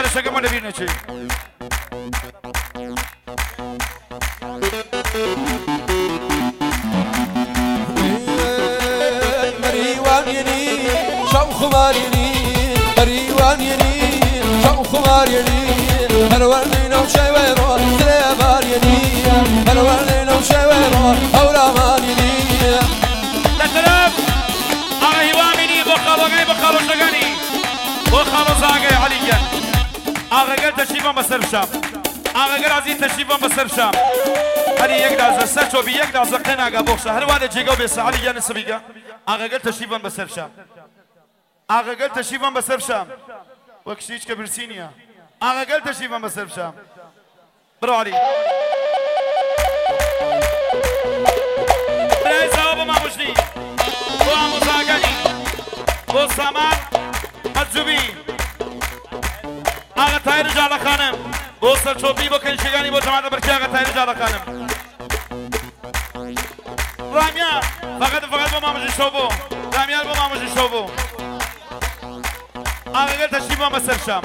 شكل ما نبينا شيء مريوان يني شو خمار يني مريوان يني شو خمار يني هالورنين وشي ويرو سليبار يني هالورنين وشي ويرو هورامان يني لتراب أغيوامني بخالو شغاني بخالو زاغي عليا أغير تشريفا بسر شام أغير عزيز تشريفا بسر شام هل يقدر سرچو بي يقدر زقنا بوخشة هل وانا جيجو بس عليا نسبيقا أغير تشريفا بسر شام أغير تشريفا بسر شام وكشيش كبرسينيا أغير تشريفا بسر شام برو علي بريزا وبما مجدي ومزاقني وسامان الزبي آغا تاير جالا خانم بوسر چوبی بکن شگانی با جماعت برکی آغا تایر جالا خانم رامیار فقط با مامجی شوبو رامیار با مامجی شوبو آغا گل تشریف با مسر شام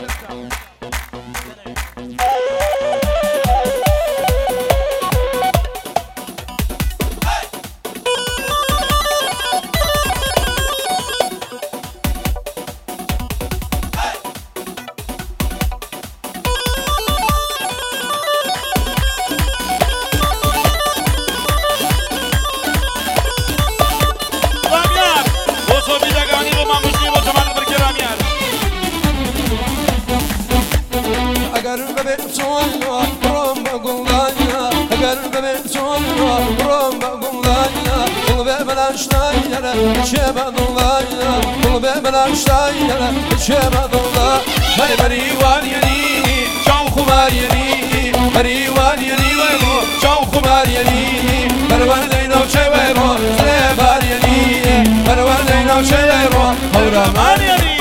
مريوان يني شو خمار يني مريوان يني ويرو شو خمار يني مريوان وشي ويرو سليبار يني مريوان وشي ويرو هورامان يني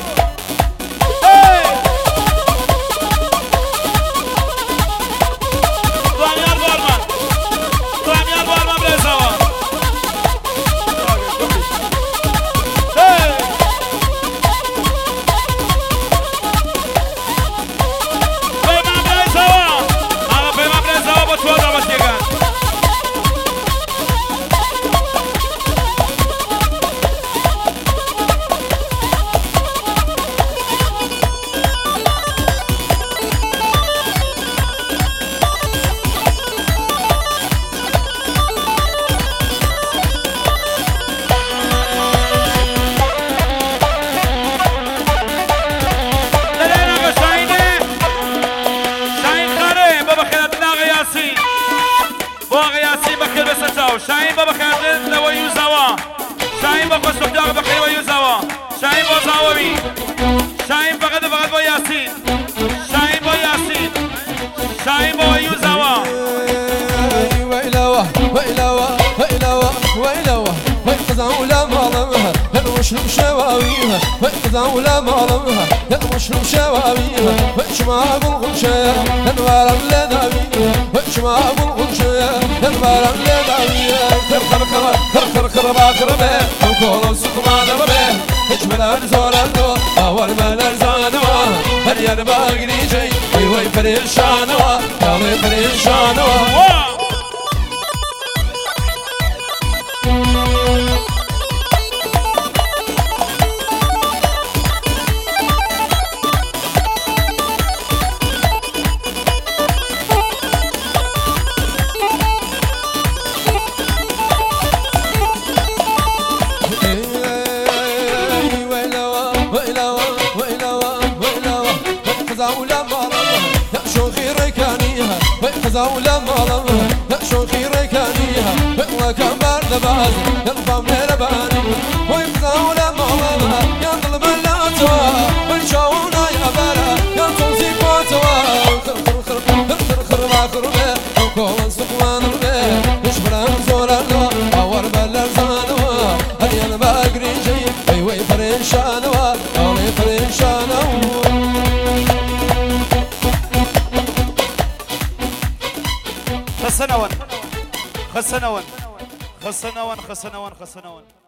شاهين بابا خالد لويو زوا شاهين بابا صدق بخير ويو زوا شاهين بابا زاوي شاهين فقط بو ياسين شاهين بو ياسين شاهين بو يو زوا ويلوا ويلوا ويلوا ويلوا ويقزعوا ولا مالمها وشرب شواويها ويقزعوا ولا مالمها وشرب شواويها وشما بالغنشة انوار اللذاويها وشما بالغنشة انوار اللذاويها خر باخربه وكل السوق ما ضربه اجمل زور الدو اول من ارزانوا هل يربا قريجي وي فريشانوا يا فريشانوا زاولا مالها شو خير كانيها وكم برد باز ينضم لرباني ويبزاولا مالها ينطلب اللاتوا ونشونا يا برا ينطوزي فاتوا خر باخربه وكون سقوان ربه يشبرا زور الله اور بلر زانوا هل ينبا قريجي وي فرنشانوا اولي فرنشانوا خسنون